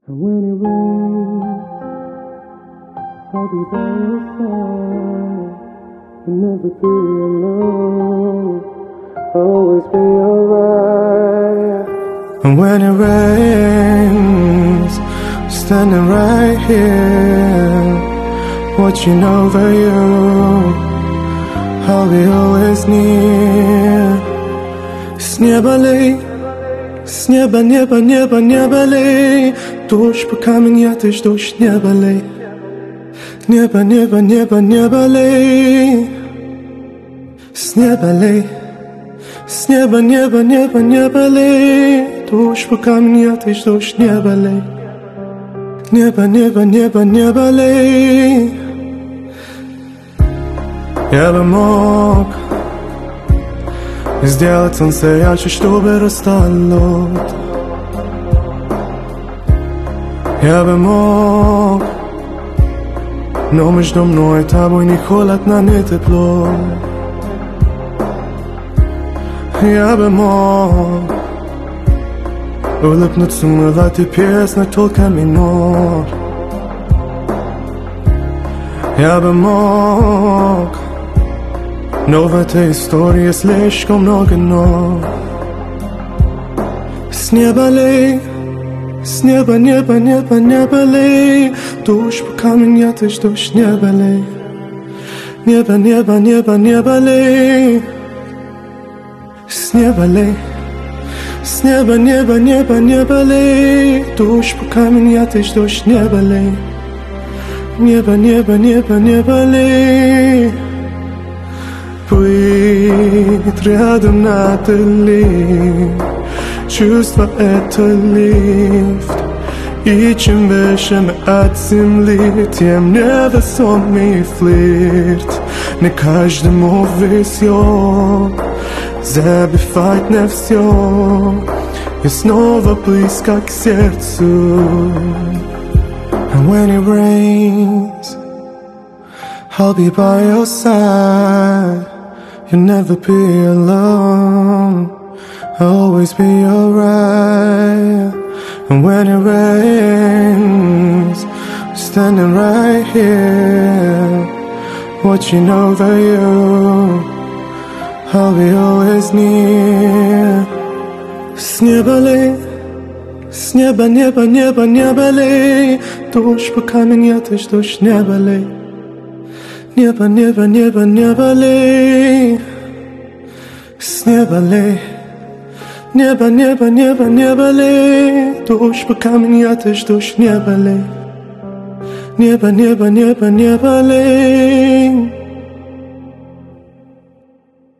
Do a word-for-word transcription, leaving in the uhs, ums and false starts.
And when it rains, I'll be by your side. You'll never be alone, I'll always be alright. And when it rains, standing right here, watching over you, I'll be always near. С неба лей, с неба, небо, небо, небо лей. Дождь по камень, ты ж дождь, небо лей. Небо, небо, небо, небо лей. С неба лей, с неба, небо, небо, небо лей. Дождь по камень, ты ж дождь, небо лей. Небо, небо, небо, небо лей. Я бы мог сделать солнце ярче, чтобы растало. Я бы мог, но между мной и тобой не холодно, не тепло. Я бы мог улыбнуться, умывать и песня только минор. Я бы мог, но в этой истории слишком много но. С неба лей, с неба, небо, небо, небо лей. Дождь по камень, ты ж дождь, небо лей. Небо, небо, небо, небо лей. С неба лей, с неба, небо, небо, небо лей. Дождь по камень, ты ж дождь, небо лей. Небо, небо, небо, небо лей. Быть рядом Натали, чувство это лифт. И чем выше мы от земли, тем невесомый флирт. Не каждому везет забивать на все и снова близко к сердцу. And when it rains, I'll be by your side. You'll never be alone, I'll always be alright. And when it rains, standing right here, watching over you, I'll be always near. С неба лей, с неба, небо, небо, небо лей. Дождь по камень, ты ж дождь, небо лей. Небо, небо, небо, небо лей. С неба лей. Небо, небо, небо, небо лей. Дождь по камень, ты ж дождь, небо лей. Небо, небо, небо, небо лей.